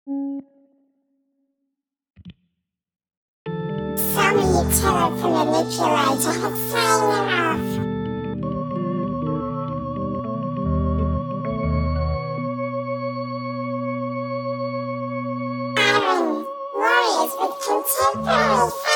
Some utility manipulator had signed off. Iron warriors with contemporary